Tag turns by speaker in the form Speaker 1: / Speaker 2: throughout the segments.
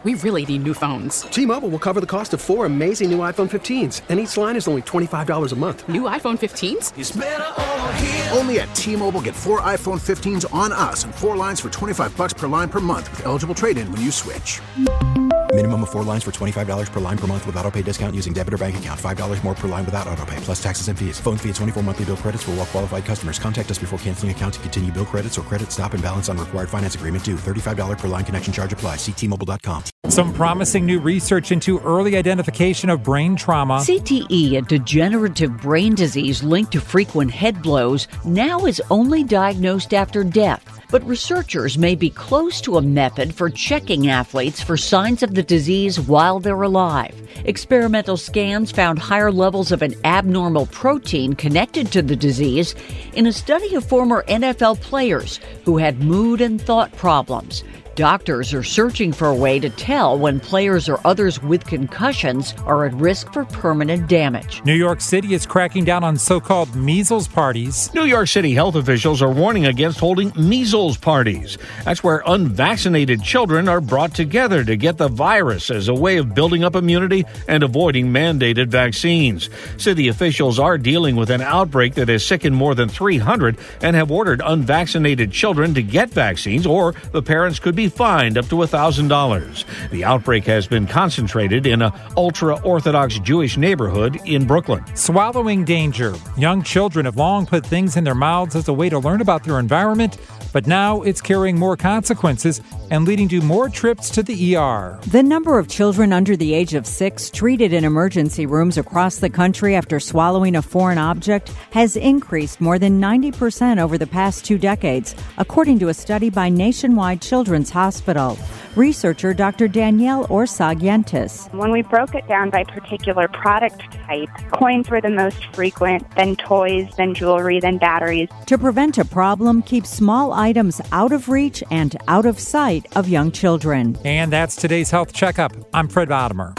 Speaker 1: We really need new phones.
Speaker 2: T-Mobile will cover the cost of 4 amazing new iPhone 15s, and each line is only $25 a month.
Speaker 1: New iPhone 15s?
Speaker 3: It's better over here.
Speaker 4: Only at T-Mobile, get 4 iPhone 15s on us and 4 lines for $25 per line per month with eligible trade-in when you switch.
Speaker 5: Minimum of 4 lines for $25 per line per month with autopay discount using debit or bank account. $5 more per line without autopay, plus taxes and fees. Phone fee at 24 monthly bill credits for well-qualified customers. Contact us before canceling account to continue bill credits or credit stop and balance on required finance agreement due. $35 per line connection charge applies. See T-Mobile.com.
Speaker 6: Some promising new research into early identification of brain trauma.
Speaker 7: CTE, a degenerative brain disease linked to frequent head blows, now is only diagnosed after death. But researchers may be close to a method for checking athletes for signs of the disease while they're alive. Experimental scans found higher levels of an abnormal protein connected to the disease in a study of former NFL players who had mood and thought problems. Doctors are searching for a way to tell when players or others with concussions are at risk for permanent damage.
Speaker 6: New York City is cracking down on so-called measles parties.
Speaker 8: New York City health officials are warning against holding measles parties. That's where unvaccinated children are brought together to get the virus as a way of building up immunity and avoiding mandated vaccines. City officials are dealing with an outbreak that has sickened more than 300 and have ordered unvaccinated children to get vaccines, or the parents could be fined up to $1,000. The outbreak has been concentrated in an ultra-Orthodox Jewish neighborhood in Brooklyn.
Speaker 6: Swallowing danger. Young children have long put things in their mouths as a way to learn about their environment, but now it's carrying more consequences and leading to more trips to the ER.
Speaker 9: The number of children under the age of 6 treated in emergency rooms across the country after swallowing a foreign object has increased more than 90% over the past 2 decades, according to a study by Nationwide Children's Hospital. Researcher Dr. Danielle Orsag-Yentis.
Speaker 10: When we broke it down by particular product type, coins were the most frequent, then toys, then jewelry, then batteries.
Speaker 9: To prevent a problem, keep small items out of reach and out of sight of young children.
Speaker 6: And that's today's Health Checkup. I'm Fred Bodimer.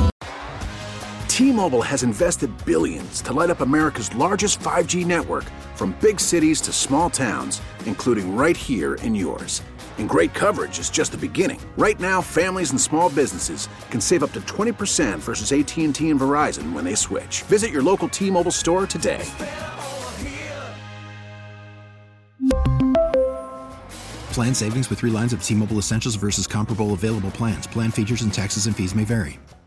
Speaker 4: T-Mobile has invested billions to light up America's largest 5G network, from big cities to small towns, including right here in yours. And great coverage is just the beginning. Right now, families and small businesses can save up to 20% versus AT&T and Verizon when they switch. Visit your local T-Mobile store today.
Speaker 5: Plan savings with 3 lines of T-Mobile Essentials versus comparable available plans. Plan features and taxes and fees may vary.